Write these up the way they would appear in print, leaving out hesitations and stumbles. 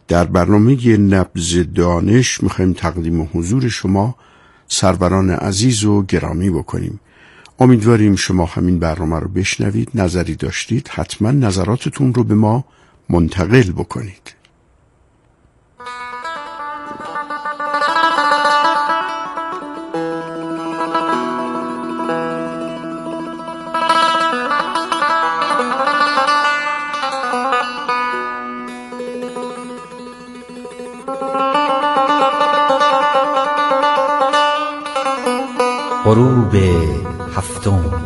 در برنامه نبض دانش میخوایم تقدیم حضور شما سروران عزیز و گرامی بکنیم. امیدواریم شما همین برنامه رو بشنوید. نظری داشتید حتما نظراتتون رو به ما منتقل بکنید. غروب هفتم.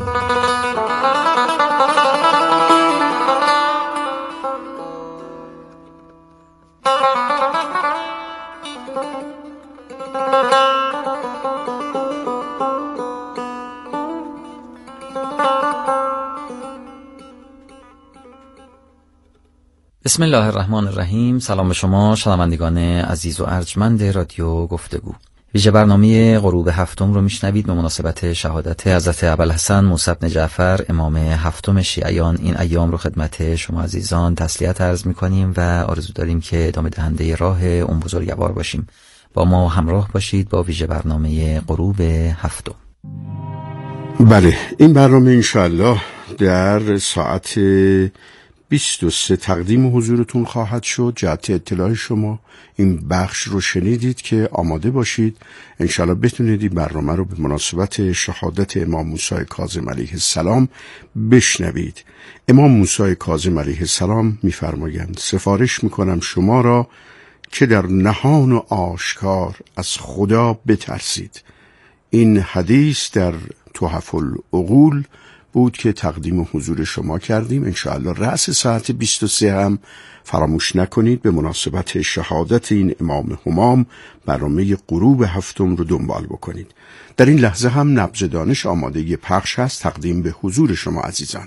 بسم الله الرحمن الرحیم. سلام به شما شنوندگان عزیز و ارجمند رادیو گفتگو. ویژه برنامه غروب هفتم رو میشنوید به مناسبت شهادت حضرت ابوالحسن موسی بن جعفر امام هفتم شیعیان. این ایام رو خدمت شما عزیزان تسلیت عرض میکنیم و آرزو داریم که ادامه دهنده راه اون بزرگوار باشیم. با ما همراه باشید با ویژه برنامه غروب هفتم. بله، این برنامه انشاءالله در ساعت 23 تقدیم حضورتون خواهد شد. جهت اطلاع شما این بخش رو شنیدید که آماده باشید انشاءالله بتونید این برنامه رو به مناسبت شهادت امام موسی کاظم علیه السلام بشنوید. امام موسی کاظم علیه السلام می‌فرمایند سفارش میکنم شما را که در نهان و آشکار از خدا بترسید. این حدیث در تحف العقول بود که تقدیم حضور شما کردیم. انشاءالله رأس ساعت 23 هم فراموش نکنید به مناسبت شهادت این امام همام برنامه غروب هفتم رو دنبال بکنید. در این لحظه هم نبض دانش آماده پخش هست تقدیم به حضور شما عزیزان.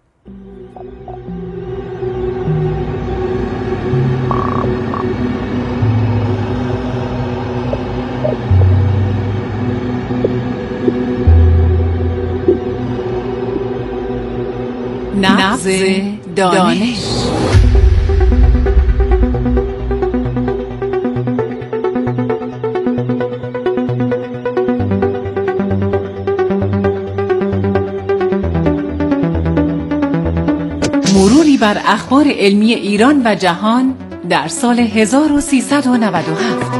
نبض دانش. مروری بر اخبار علمی ایران و جهان در سال 1397.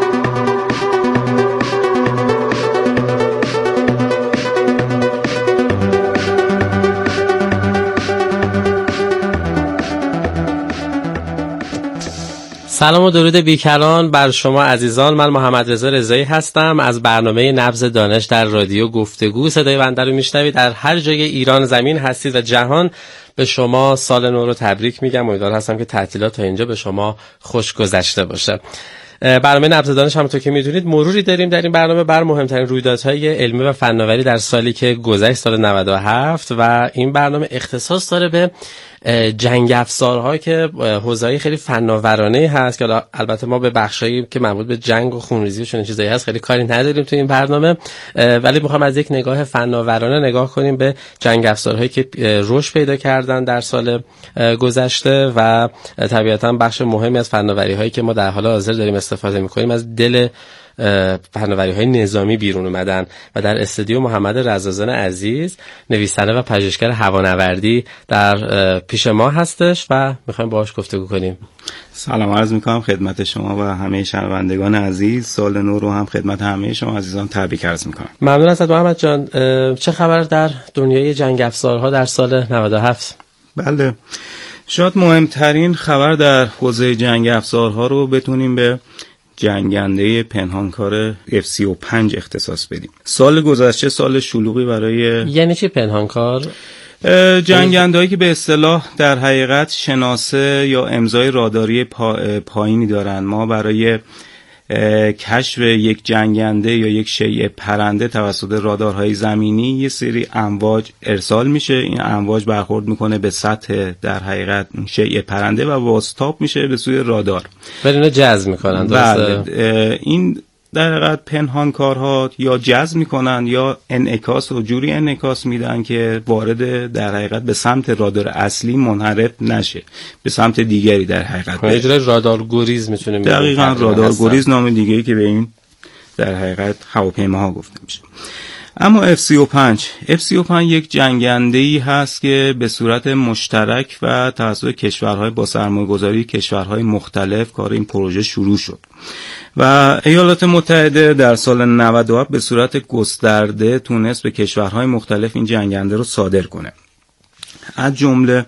سلام و درود بیکران بر شما عزیزان. من محمد رضا رضایی هستم از برنامه نبض دانش در رادیو گفتگو. صدای بنده رو میشنوید. در هر جای ایران زمین هستید و جهان به شما سال نو رو تبریک میگم. امیدوار هستم که تعطیلات تا اینجا به شما خوش گذشته باشه. برنامه نبض دانش همونطور که میدونید مروری داریم در این برنامه بر مهمترین رویدادهای علمی و فناوری در سالی که گذشت، سال 97، و این برنامه اختصاص داره به جنگ افزارها که حوزه‌ای خیلی فناورانه هست که البته ما به بخشایی که مربوط به جنگ و خونریزی و چنین چیزایی هست خیلی کاری نداریم تو این برنامه، ولی میخوام از یک نگاه فناورانه نگاه کنیم به جنگ افزارهایی که رشد پیدا کردن در سال گذشته و طبیعتاً بخش مهمی از فناوری‌هایی که ما در حال حاضر داریم استفاده می‌کنیم از دل فناوری‌های نظامی بیرون اومدن. و در استودیو محمد رضازن عزیز نویسنده و پژوهشگر هوانوردی در پیش ما هستش و می‌خوایم باهاش گفتگو کنیم. سلام عرض می‌کنم خدمت شما و همه شنوندگان عزیز. سال نو رو هم خدمت همه شما عزیزان تبریک عرض می‌کنم. ممنون ازت محمد جان. چه خبر در دنیای جنگ افزارها در سال 97؟ بله، شاید مهمترین خبر در حوزه جنگ افزارها رو بتونیم به جنگنده پنهانکار F-35 اختصاص بدیم. سال گذشته سال شلوغی برای یعنی چی پنهانکار؟ جنگندهایی که به اصطلاح در حقیقت شناسه یا امضای راداری پایینی دارن. ما برای کشف یک جنگنده یا یک شیء پرنده توسط رادارهای زمینی یه سری امواج ارسال میشه. این امواج برخورد میکنه به سطح در حقیقت شیء پرنده و بازتاب میشه به سوی رادار. ولی اینو جذب میکنن. بله، این در حقیقت پنهان کارها یا جذب میکنن یا انعکاس و جوری انعکاس میدن که وارد در حقیقت به سمت رادار اصلی منحرف نشه، به سمت دیگری در حقیقت. یه جوری رادار گریز میتونه بگیم. دقیقاً رادار گریز نام دیگه‌ای که به این در حقیقت هواپیماها گفته میشه. اما F-35 یک جنگنده‌ای هست که به صورت مشترک و توسط کشورهای با سرمایه‌گذاری کشورهای مختلف کار این پروژه شروع شد و ایالات متحده در سال 97 به صورت گسترده تونست به کشورهای مختلف این جنگنده رو صادر کنه. از جمله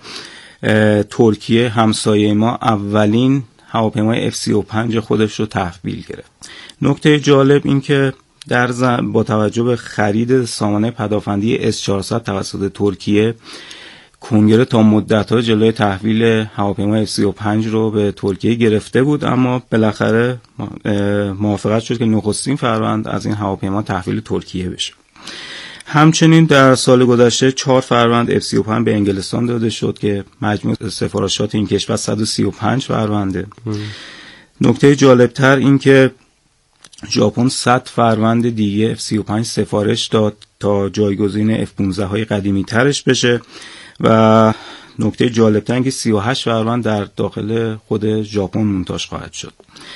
ترکیه همسایه ما اولین هواپیمای F-35 خودش رو تحویل گرفت. نکته جالب این که با توجه به خرید سامانه پدافندی S-400 توسط ترکیه، کنگره تا مدت‌ها جلوی تحویل هواپیمای F-35 رو به ترکیه گرفته بود، اما بالاخره موافقت شد که نخستین فروند از این هواپیما تحویل ترکیه بشه. همچنین در سال گذشته 4 فروند F-35 به انگلستان داده شد که مجموع سفارشات این کشور 135 فرونده. نکته جالبتر این که ژاپن 100 فروند دیگه F-35 سفارش داد تا جایگزین F-15 های قدیمی ترش بشه و نکته جالبتر این که 38 فروند در داخل خود ژاپن مونتاژ خواهد شد.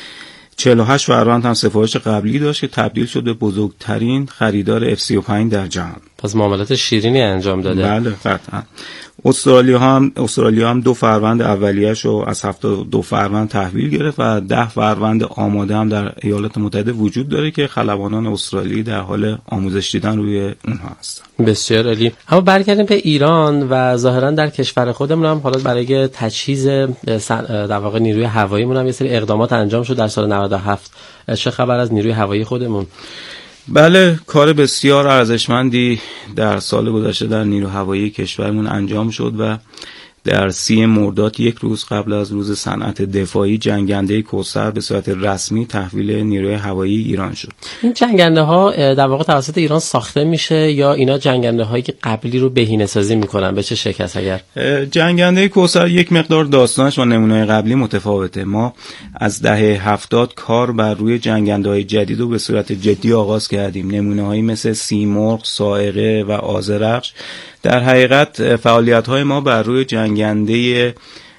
48 فروند هم سفارش قبلی داشت که تبدیل شد به بزرگترین خریدار F-35 در جهان. پس معاملات شیرینی انجام داده. بله قطعا. استرالیا هم 2 فروند اولیه‌شو از 72 فروند تحویل گرفت و 10 فروند آماده هم در ایالات متحده وجود داره که خلبانان استرالی در حال آموزش دیدن روی اونها هستن. بسیار عالی. اما برگردیم به ایران و ظاهرا در کشور خودمون هم حالا برای تجهیز در واقع نیروی هواییمون هم یه سری اقدامات انجام شد در سال 97. چه خبر از نیروی هوایی خودمون؟ بله، کار بسیار ارزشمندی در سال گذشته در نیروی هوایی کشورمون انجام شد و در 30 مرداد، یک روز قبل از روز صنعت دفاعی، جنگنده کوثر به صورت رسمی تحویل نیروی هوایی ایران شد. این جنگنده ها در واقع توسط ایران ساخته میشه یا اینا جنگنده هایی که قبلی رو بهینه سازی میکنن؟ به چه شکل است؟ اگر جنگنده کوثر یک مقدار داستانش با نمونه قبلی متفاوته. ما از دهه 70 کار بر روی جنگنده های جدید رو به صورت جدی آغاز کردیم. نمونه هایی مثل سیمرغ، صاعقه و آذرخش. در حقیقت فعالیت‌های ما بر روی جنگنده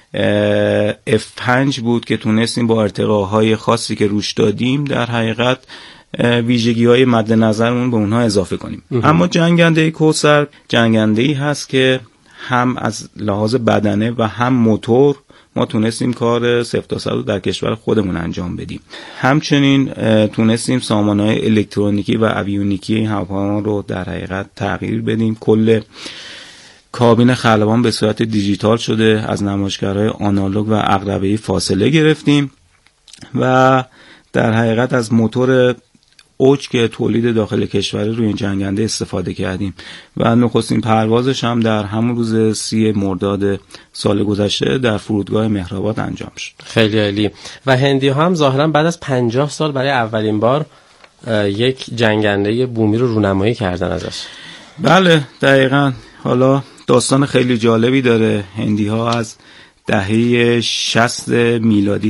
F-5 بود که تونستیم با ارتقاهای خاصی که روش دادیم در حقیقت ویژگی‌های مد نظرمون به اونها اضافه کنیم. اما جنگنده کوثر جنگنده‌ای هست که هم از لحاظ بدنه و هم موتور ما تونستیم کار 0 تا 100 رو در کشور خودمون انجام بدیم. همچنین تونستیم سامانه‌های الکترونیکی و اویونیکی این هواپیما رو در حقیقت تغییر بدیم. کل کابین خلبان به صورت دیجیتال شده، از نمایشگرهای آنالوگ و عقربه‌ای فاصله گرفتیم و در حقیقت از موتور اوج که تولید داخل کشور روی این جنگنده استفاده کردیم و نخستین پروازش هم در همون روز 30 مرداد سال گذشته در فرودگاه مهرآباد انجام شد. خیلی عالی. و هندی هم ظاهرا بعد از 50 سال برای اولین بار یک جنگنده بومی رو رونمایی کردن ازش. بله دقیقاً. حالا داستان خیلی جالبی داره. هندی ها از دهه 60 میلادی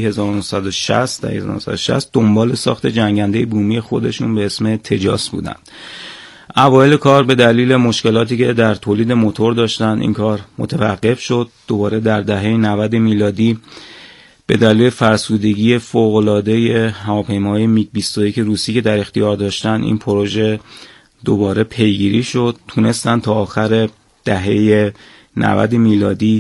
1960 دنبال ساخت جنگنده بومی خودشون به اسم تجاس بودن. اوایل کار به دلیل مشکلاتی که در تولید موتور داشتن این کار متوقف شد. دوباره در دهه 90 میلادی به دلیل فرسودگی فوق‌العاده هواپیماهای میگ 21 روسی که در اختیار داشتن این پروژه دوباره پیگیری شد. تونستن تا آخر دهه 90 میلادی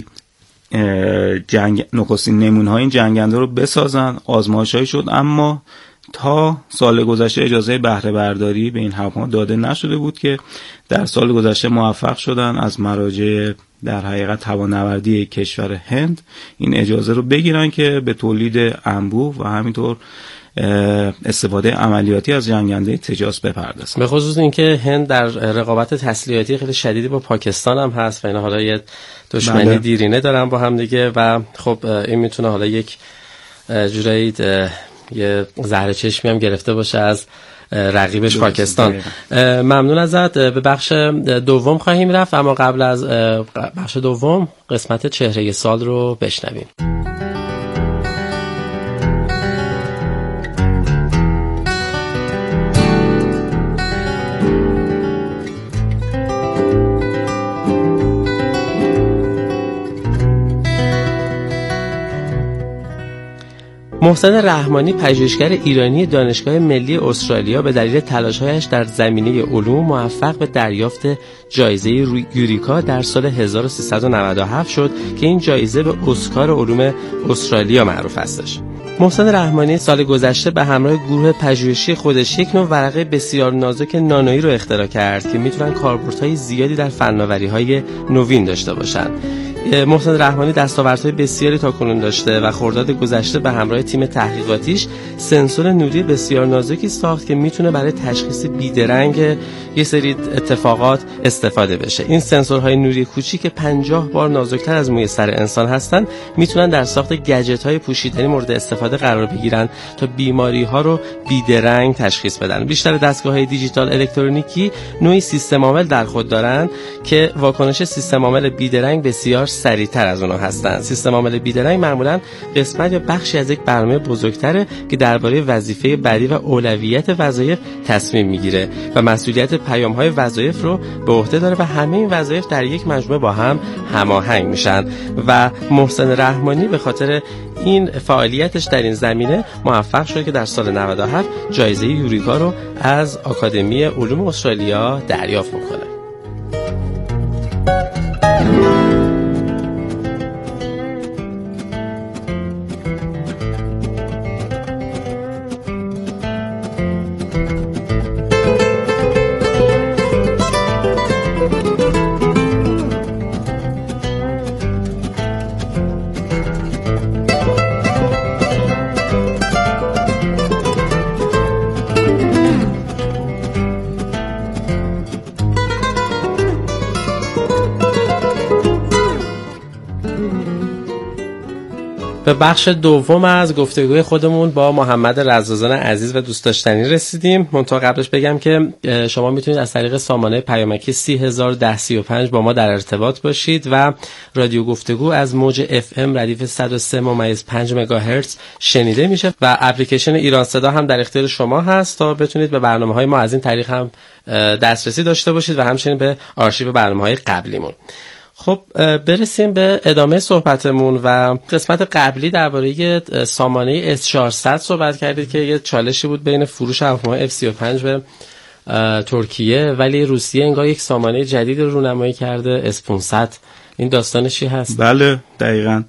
نخستین نمونه‌های این جنگنده رو بسازن. آزمایش‌هایی شد اما تا سال گذشته اجازه بهره برداری به این هواپیما داده نشده بود که در سال گذشته موفق شدن از مراجع در حقیقت هوانوردی کشور هند این اجازه رو بگیرن که به تولید انبوه و همینطور استفاده عملیاتی از جنگنده تجاس بپردازن. به خصوص اینکه هند در رقابت تسلیحاتی خیلی شدیدی با پاکستان هم هست و اینا حالا یه دشمنی دیرینه دارن با هم دیگه و خب این میتونه حالا یک جورایی یه زهر چشمی هم گرفته باشه از رقیبش پاکستان. ممنون ازت. به بخش دوم خواهیم رفت اما قبل از بخش دوم قسمت چهره سال رو بشنویم. محسن رحمانی پژوهشگر ایرانی دانشگاه ملی استرالیا به دلیل تلاش‌هایش در زمینه علوم موفق به دریافت جایزه یوریکا در سال 1397 شد که این جایزه به اسکار علوم استرالیا معروف هستش. محسن رحمانی سال گذشته به همراه گروه پژوهشی خودش یک نوع ورقه بسیار نازک نانویی رو اختراع کرد که میتونن کاربردهای زیادی در فناوری‌های نوین داشته باشن. محسن رحمانی دستاوردهای بسیاری تاکنون داشته و خرداد گذشته به همراه تیم تحقیقاتیش سنسور نوری بسیار نازکی ساخت که میتونه برای تشخیص بیدرنگ یه سری اتفاقات استفاده بشه. این سنسورهای نوری کوچیک که 50 بار نازکتر از موی سر انسان هستن میتونن در ساخت گجت‌های پوشیدنی مورد استفاده قرار بگیرن تا بیماری‌ها رو بیدرنگ تشخیص بدن. بیشتر دستگاه‌های دیجیتال الکترونیکی نوعی سیستم عامل در خود دارن که واکنش سیستم عامل بیدرنگ بسیار سریعتر از اونها هستند. سیستم عامل بیدرنگ معمولاً قسمت یا بخشی از یک برنامه بزرگتره که درباره وظیفه بعدی و اولویت وظایف تصمیم میگیره و مسئولیت پیام‌های وظایف رو به عهده داره و همه این وظایف در یک مجموعه با هم هماهنگ میشن و محسن رحمانی به خاطر این فعالیتش در این زمینه موفق شد که در سال 97 جایزه یوریکا رو از آکادمی علوم استرالیا دریافت بکنه. به بخش دوم از گفتگوی خودمون با محمد رزازان عزیز و دوست داشتنی رسیدیم. منتها قبلش بگم که شما میتونید از طریق سامانه پیامکی 3001035 با ما در ارتباط باشید و رادیو گفتگو از موج FM ردیف 103.5 مگاهرتز شنیده میشه و اپلیکیشن ایران صدا هم در اختیار شما هست تا بتونید به برنامه‌های ما از این طریق هم دسترسی داشته باشید و همچنین به آرشیو برنامه‌های قبلیمون. خب برسیم به ادامه صحبتمون و قسمت قبلی درباره سامانه S400 صحبت کردید که یه چالشی بود بین فروش هواپیمای F35 به ترکیه، ولی روسیه انگار یک سامانه جدید رو رونمایی کرده S500. این داستانش چی هست؟ بله دقیقاً.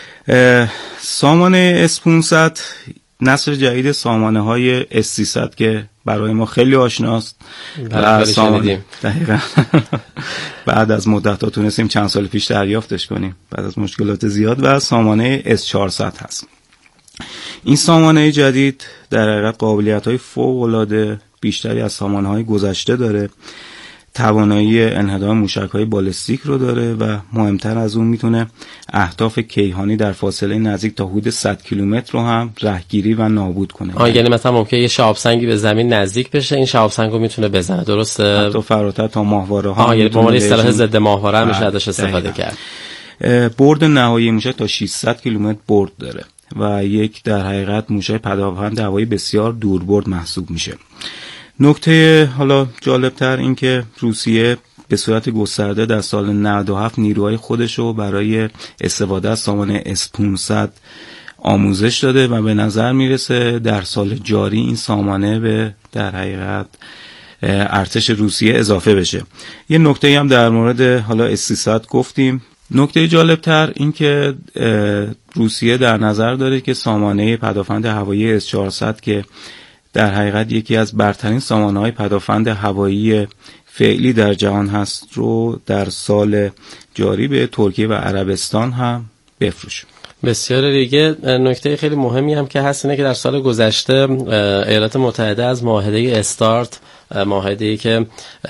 سامانه S500 نسل جدید سامانه های S300 که برای ما خیلی آشناست و سامانه دقیقاً بعد از مدت‌ها تونستیم چند سال پیش دریافتش کنیم بعد از مشکلات زیاد و سامانه S400 هست. این سامانه جدید در حقیقت قابلیت‌های فوق‌العاده بیشتری از سامانه‌های گذشته داره، توانایی انهدام موشک‌های بالستیک رو داره و مهمتر از اون میتونه اهداف کیهانی در فاصله نزدیک تا حدود 100 کیلومتر رو هم رهگیری و نابود کنه. یعنی مثلا ممکنه یه شهاب سنگی به زمین نزدیک بشه، این شهاب سنگ رو میتونه بزنه، درسته؟ حتی فراتر تا ماهواره ها. یعنی به عنوان اصطلاح ضد ماهواره هم میشه ازش استفاده کرد. برد نهایی موشک تا 600 کیلومتر برد داره و یک در حقیقت موشک پدافند هوایی بسیار دوربرد محسوب میشه. نکته حالا جالبتر این که روسیه به صورت گسترده در سال 97 نیروهای خودش رو برای استفاده از سامانه S500 آموزش داده و به نظر میرسه در سال جاری این سامانه به در حقیقت ارتش روسیه اضافه بشه. یه نکته هم در مورد حالا S300 گفتیم. نکته جالبتر این که روسیه در نظر داره که سامانه پدافند هوایی S400 که در حقیقت یکی از برترین سامانه‌های پدافند هوایی فعلی در جهان هست رو در سال جاری به ترکیه و عربستان هم بفروشه. بسیار دیگه. نکته خیلی مهمی هم که هست اینه که در سال گذشته ایالات متحده از معاهده استارت، معاهده‌ای که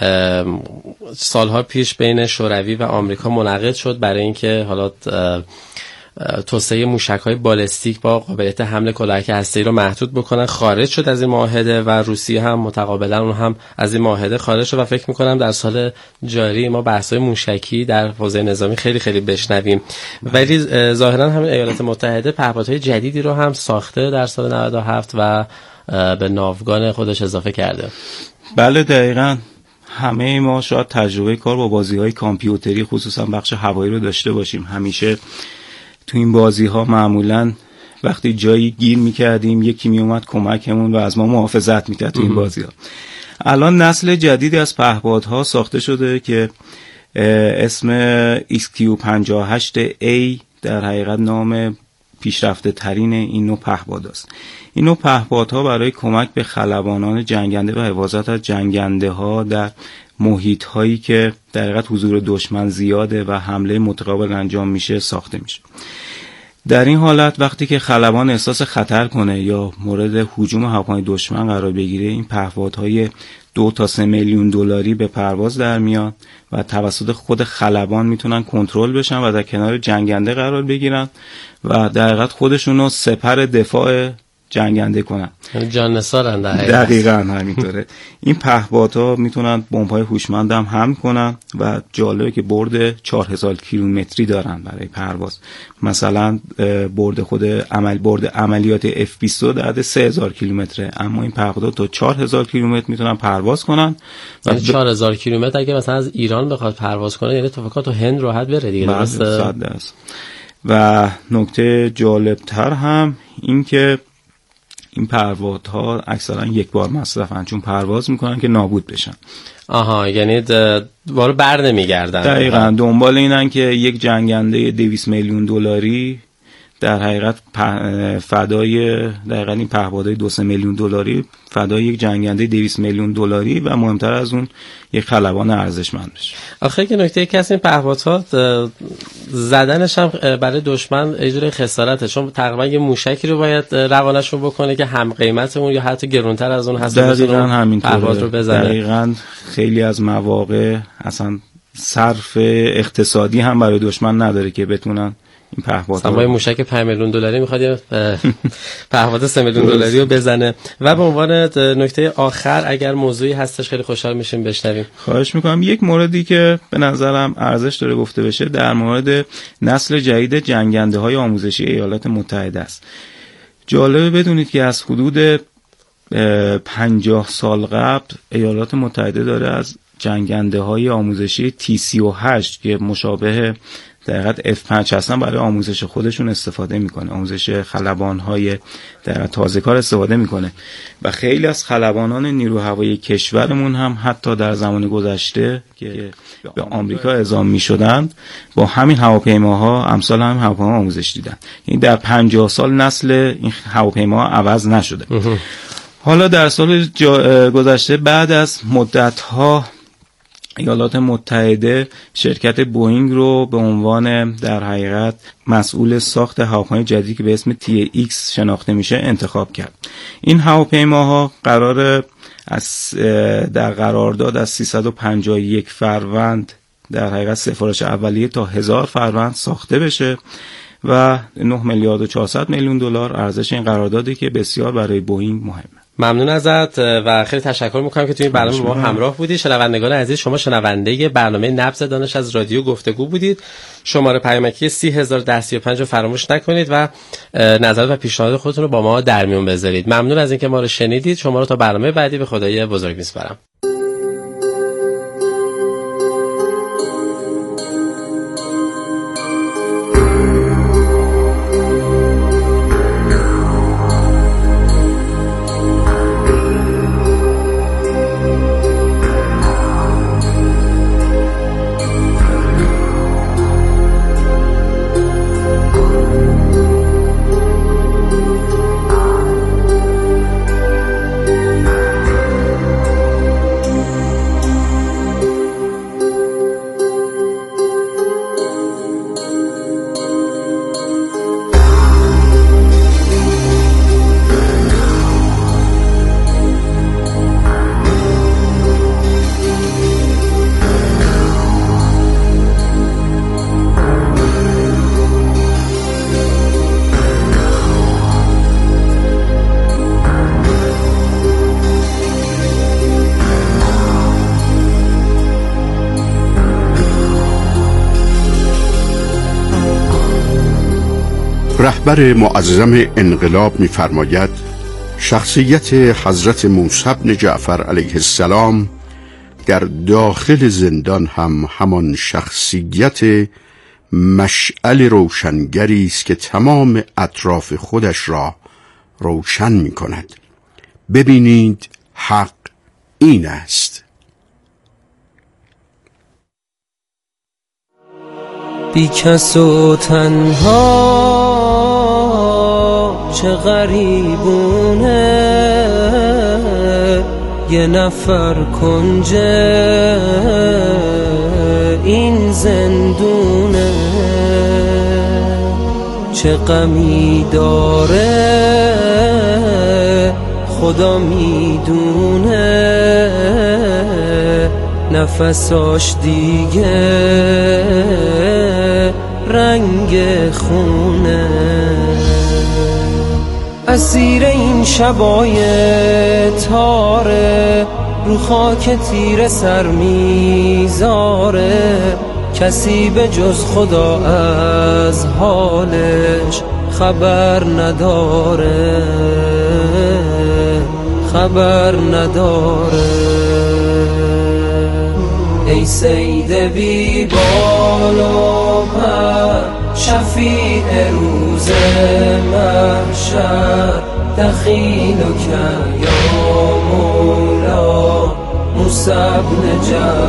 سالها پیش بین شوروی و آمریکا منعقد شد برای اینکه حالا توسعه موشک‌های بالستیک با قابلیت حمل کلاهک هسته‌ای رو محدود بکنن، خارج شد از این معاهده و روسیه هم متقابلا اون هم از این معاهده خارج شد و فکر می‌کنم در سال جاری ما بحث‌های موشکی در حوزه نظامی خیلی خیلی بشنویم. ولی ظاهراً همین ایالات متحده پهپادهای جدیدی رو هم ساخته در سال 97 و به ناوگان خودش اضافه کرده. بله دقیقاً. همه ما شاید تجربه کار با بازی‌های کامپیوتری خصوصا بخش هوایی رو داشته باشیم. همیشه تو این بازی ها معمولاً وقتی جایی گیر میکردیم یکی میومد کمکمون و از ما محافظت میکرد تو این بازی ها. الان نسل جدیدی از پهپادها ساخته شده که اسم XQ58A در حقیقت نام پیشرفته ترین این نوع پهپاد است. این نوع پهپادها برای کمک به خلبانان جنگنده و حفاظت از جنگنده ها در محیط هایی که در حقیقت حضور دشمن زیاده و حمله متقابل انجام میشه ساخته میشه. در این حالت وقتی که خلبان احساس خطر کنه یا مورد هجوم هواپیمای دشمن قرار بگیره، این پهپادهای 2 تا 3 میلیون دلاری به پرواز در میان و توسط خود خلبان میتونن کنترل بشن و در کنار جنگنده قرار بگیرن و در حقیقت خودشونو سپر دفاع جنگنده کنن، یعنی جان‌نثارن. دقیقاً همینطوره. این پهپادها میتونن بمب‌های هوشمند هم حمل کنن و جالبه که برد 4000 کیلومتری دارن برای پرواز. مثلا برد عملیات F-22 در 3000 کیلومتره، اما این پهپادها تا 4000 کیلومتر میتونن پرواز کنن. یعنی 4000 کیلومتر اگه مثلا از ایران بخواد پرواز کنه یعنی تا فقط تو هند راحت بره دیگه. درسته؟ و نکته جالب‌تر هم این که این پروازها اکثرا یک بار مصرفن، چون پرواز میکنن که نابود بشن. آها، یعنی دوباره بر نمیگردن. دقیقاً دنبال اینن که یک جنگنده 200 میلیون دلاری در حقیقت فدای دقیقاً این پهپادهای 2-3 میلیون دلاری فدای یک جنگنده 200 میلیون دلاری و مهمتر از اون یک خلبان ارزشمند بشه. آخه که نکته که از این پهپادها زدنش هم برای دشمن اجرای خسارته، چون تقریبا یه موشکی رو باید روانشون بکنه که هم قیمت اون یا حتی گرونتر از اون هست. دقیقاً همینطوره. پهپاد رو بزنه. دقیقاً خیلی از مواقع اصلا صرف اقتصادی هم برای دشمن نداره که بتونن این پهپادها با موشک 5 میلیون دلاری میخواد یه پهپاد 3 میلیون دلاری رو بزنه. و به عنوان نکته آخر اگر موضوعی هستش خیلی خوشحال میشیم بشنویم. خواهش میکنم. یک موردی که به نظرم ارزش داره گفته بشه در مورد نسل جدید جنگنده های آموزشی ایالات متحده است. جالبه بدونید که از حدود 50 سال قبل ایالات متحده داره از جنگنده های آموزشی T-38 که مشابه در حقیقت F-5 هستن برای آموزش خودشون استفاده میکنه، آموزش خلبان‌های در تازه کار استفاده میکنه و خیلی از خلبانان نیرو هوایی کشورمون هم حتی در زمان گذشته که به آمریکا اعزام میشدند با همین هواپیماها امثال هم هواپیما آموزش دیدن. یعنی در 50 سال نسل این هواپیما عوض نشده. حالا در سال گذشته بعد از مدت‌ها ایالات متحده شرکت بوئینگ رو به عنوان در حقیقت مسئول ساخت هواپیمای جدیدی که به اسم TX شناخته میشه انتخاب کرد. این هواپیماها قرار در قرارداد از 351 فروند در حقیقت سفارش اولیه تا 1000 فروند ساخته بشه و 9 میلیارد و 400 میلیون دلار ارزش این قراردادی که بسیار برای بوئینگ مهمه. ممنون ازت و خیلی تشکر میکنم که توی این برنامه با ما همراه بودی. شنوندگان عزیز، شما شنونده برنامه نبض دانش از رادیو گفتگو بودید. شماره پیامکی 30135 رو فراموش نکنید و نظرات و پیشنهاد خودتون رو با ما در میون بذارید. ممنون از اینکه ما رو شنیدید. شما رو تا برنامه بعدی به خدای بزرگ میسپارم. رهبر معظم انقلاب می‌فرماید شخصیت حضرت موسی بن جعفر علیه السلام در داخل زندان هم همان شخصیت مشعل روشنگری است که تمام اطراف خودش را روشن می کند. ببینید حق این است. بی کس و تنها چه غریبونه، یه نفر کنج این زندونه، چه غمی داره خدا میدونه، نفساش دیگه رنگ خونه. اسیر این شبای تاره، رو خاک تیره سر میذاره، کسی به جز خدا از حالش خبر نداره، خبر نداره. ای سید بی بال و پر، شفیع روز محشر، دخیلک یا مولا موسی بن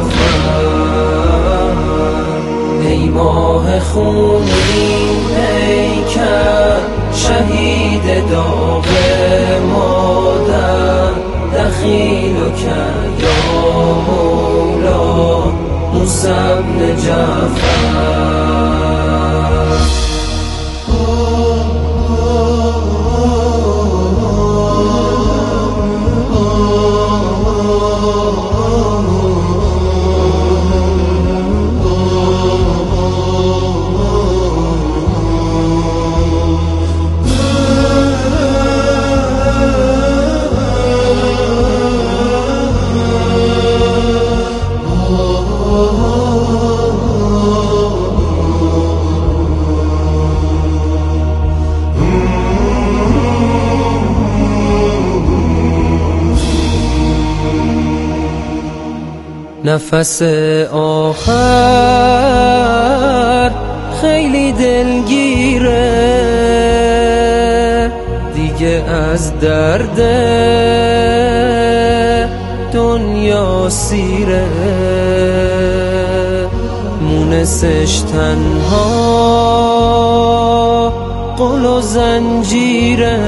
جعفر. ای ماه خونین پیکر، شهید داغ مادر، دخیلک یا مولا موسی بن جعفر. نفس آخر خیلی دلگیره، دیگه از درد دنیا سیره، مونسش تنها قل و زنجیره،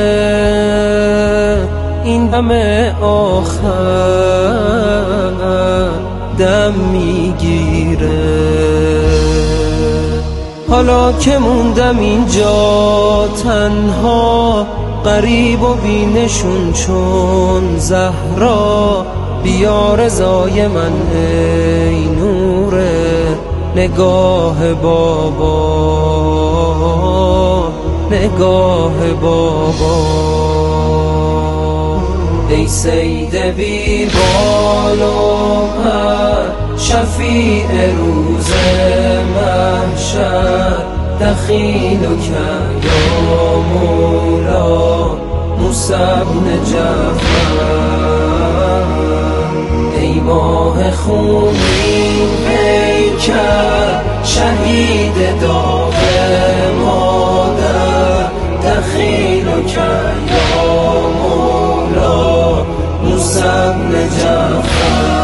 این دم آخر دم میگیره. حالا که موندم اینجا تنها، غریب و بینشون چون زهرا، بیا رضای من ای نور نگاه بابا، نگاه بابا. ای سید بی بال و پر، شفیع روز محشر، دخیلک یا مولا موسی بن جعفر. ای ماه خونین پیکر، شهید داغ مادر، دخیلک یا مولا موسی بن جعفر.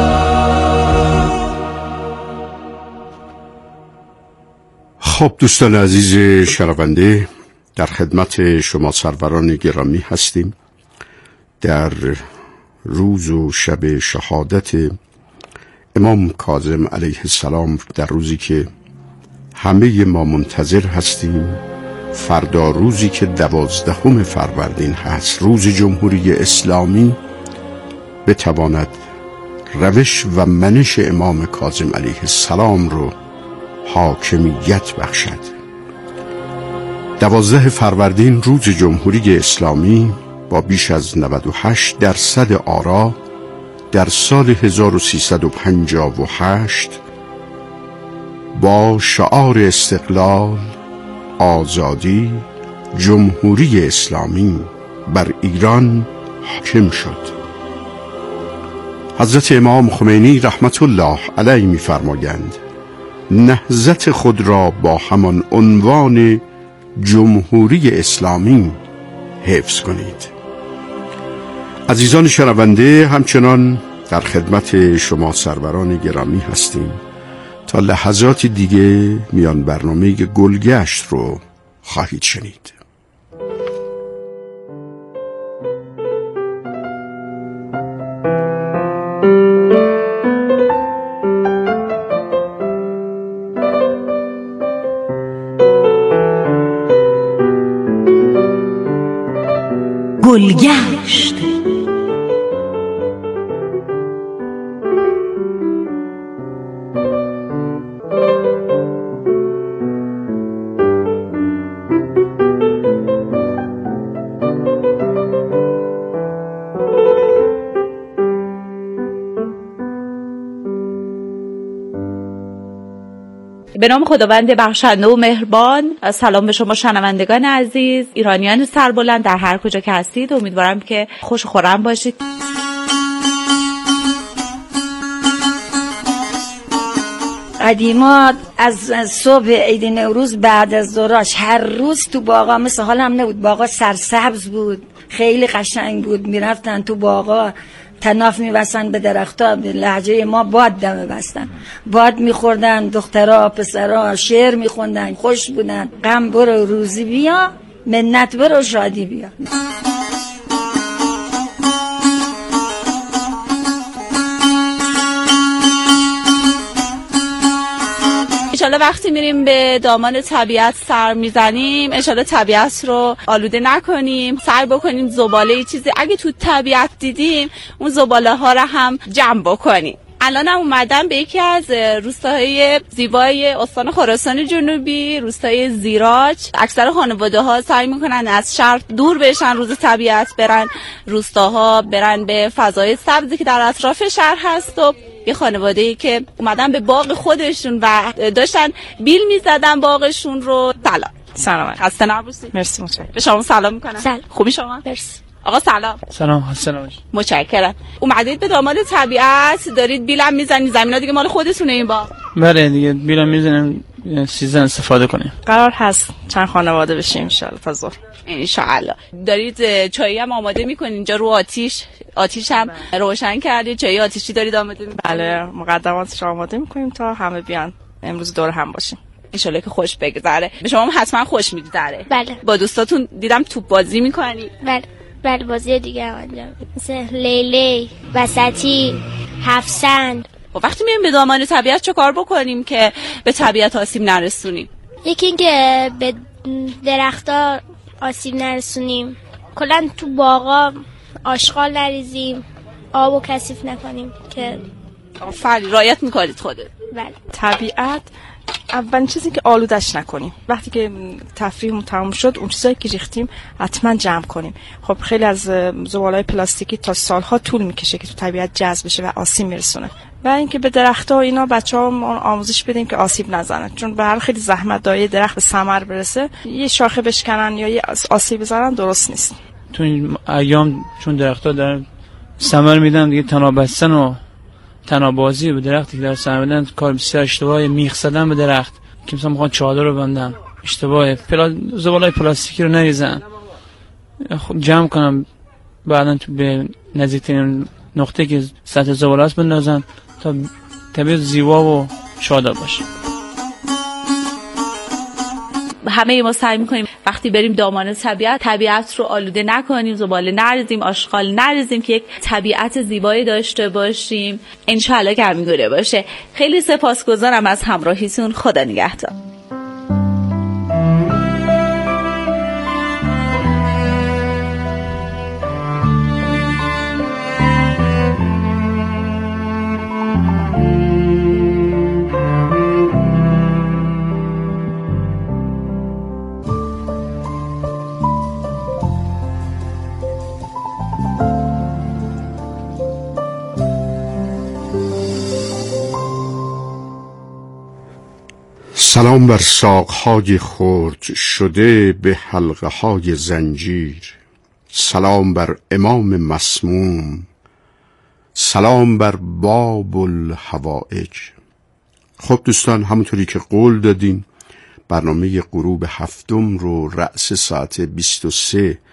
خب دوستان عزیز شنونده، در خدمت شما سروران گرامی هستیم در روز و شب شهادت امام کاظم علیه السلام، در روزی که همه ما منتظر هستیم. فردا روزی که 12 فروردین هست، روز جمهوری اسلامی بتواند روش و منش امام کاظم علیه السلام رو حاکمیت بخشد. 12 فروردین روز جمهوری اسلامی با بیش از 98% آرا در سال 1358 با شعار استقلال، آزادی، جمهوری اسلامی بر ایران حاکم شد. حضرت امام خمینی رحمت الله علیه می‌فرمایند نهضت خود را با همان عنوان جمهوری اسلامی حفظ کنید. عزیزان شنونده، همچنان در خدمت شما سروران گرامی هستیم تا لحظات دیگه میان برنامه گلگشت رو خواهید شنید. گلگشت. به نام خداوند بخشنده و مهربان. سلام به شما شنوندگان عزیز، ایرانیان سربلند در هر کجا که هستید. امیدوارم که خوش و خرم باشید. قدیما از صبح عید نوروز بعد از ظهرش هر روز تو باغا، مثل حال هم نبود، باغا سرسبز بود، خیلی قشنگ بود. میرفتن تو باغا تناف می‌بستن به درخت‌ها، به لهجه ما باد دم بستن، باد می‌خوردن، دخترها پسرها شعر می‌خوندن، خوش بودن. غم برو روزی بیا، منت برو شادی بیا. انشالله وقتی میریم به دامان طبیعت سر میزنیم، انشالله طبیعت رو آلوده نکنیم، سعی بکنیم زباله چیزی اگه تو طبیعت دیدیم اون زباله ها رو هم جمع بکنیم. الانم اومدم به یکی از روستاهای زیبای استان خراسان جنوبی، روستای زیراج. اکثر خانواده ها سعی میکنن از شهر دور بشن، روز طبیعت برن روستاها، برن به فضای سبزی که در اطراف شهر هست. و یه خانواده‌ای که اومدن به باغ خودشون و داشتن بیل میزدن باغشون رو. سلام. خسته نباشید. مرسی. متشکرم. به شما سلام میکنم. سلام. خوبی شما؟ مرسی. آقا سلام. سلام. متشکرم. اومدید به دامان طبیعت، دارید بیلم میزنید، زمینا دیگه مال خودتونه این باغ؟ بله دیگه بیلم میزنیم، سیزن استفاده کنیم. قرار هست چند خانواده بشیم ان شاء الله تا ظهر. ان شاء الله. دارید چایی هم آماده میکنید اینجا رو آتیش هم روشن کردید، چای آتیشی دارید آماده میکنید؟ بله، مقدماتش آماده میکنیم تا همه بیان امروز دور هم باشیم. انشالله که خوش بگذره. به شما حتما خوش میگذره. بله. با دوستاتون دیدم توپ بازی میکنی؟ بله بازی دیگه هم انجام مثل لیلی، وسطی، هفسند. و وقتی میریم به دامان طبیعت چه کار بکنیم که به طبیعت آسیب نرسونیم؟ یکی این که به درخت‌ها آسیب نرسونیم، کلا تو باغا آشغال نریزیم، آبو کثیف نکنیم که آفرین، رعایت میکنید خودت. بله. طبیعت اولین چیزی که آلودش نکنیم. وقتی که تفریحمون تموم شد اون چیزایی که ریختیم حتما جمع کنیم. خب خیلی از زباله‌های پلاستیکی تا سالها طول میکشه که تو طبیعت جذب بشه و آسیب میرسونه. و اینکه به درخت‌ها و اینا بچه‌ها آموزش بدیم که آسیب نزنن، چون به هر خیلی زحمت داره درخت به ثمر برسه، یه شاخه بشکنن یا یه آسیب بزنن درست نیست. تو این ایام چون درخت‌ها دارن ثمر میدن دیگه، تنابستن و تنابازی به درختی که در ثمر میدن کار بسیار اشتباهه. میخ زدن به درخت که مثلا میخوان چادر رو بندن اشتباهه. زباله‌های پلاستیکی رو نریزن، جمع کنم بعداً تو به نزدیکترین نقطه که سطح زباله است بندازن تا طبیعت زیبا و شاداب باشه. همه ما سعی میکنیم وقتی بریم دامان طبیعت رو آلوده نکنیم، زباله نریزیم، آشغال نریزیم که یک طبیعت زیبایی داشته باشیم. انشالله که همینگونه باشه. خیلی سپاسگزارم از همراهیتون. خدا نگهدار. سلام بر ساقهای خرد شده به حلقه های زنجیر، سلام بر امام مسموم، سلام بر باب الحوائج. خب دوستان، همونطوری که قول دادیم برنامه غروب هفتم رو رأس ساعت 23